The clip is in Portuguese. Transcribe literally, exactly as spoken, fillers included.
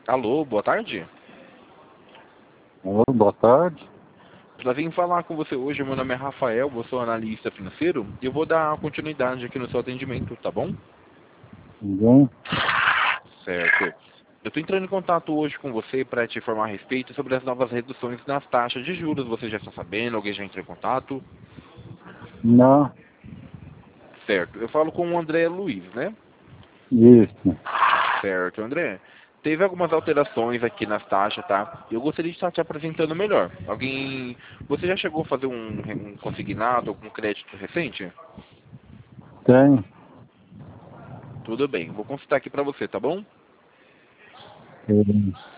Alô, boa tarde. Oi, boa tarde. Eu vim falar com você hoje, meu nome é Rafael, eu sou analista financeiro e eu vou dar continuidade aqui no seu atendimento, tá bom? Ninguém? Certo. Eu estou entrando em contato hoje com você para te informar a respeito sobre as novas reduções nas taxas de juros. Você já está sabendo? Alguém já entrou em contato? Não. Certo. Eu falo com o André Luiz, né? Isso. Certo, André. Teve algumas alterações aqui nas taxas, tá? Eu gostaria de estar te apresentando melhor. Alguém... Você já chegou a fazer um, um consignado, algum crédito recente? Tem. Tudo bem. Vou consultar aqui para você, tá bom? Tem.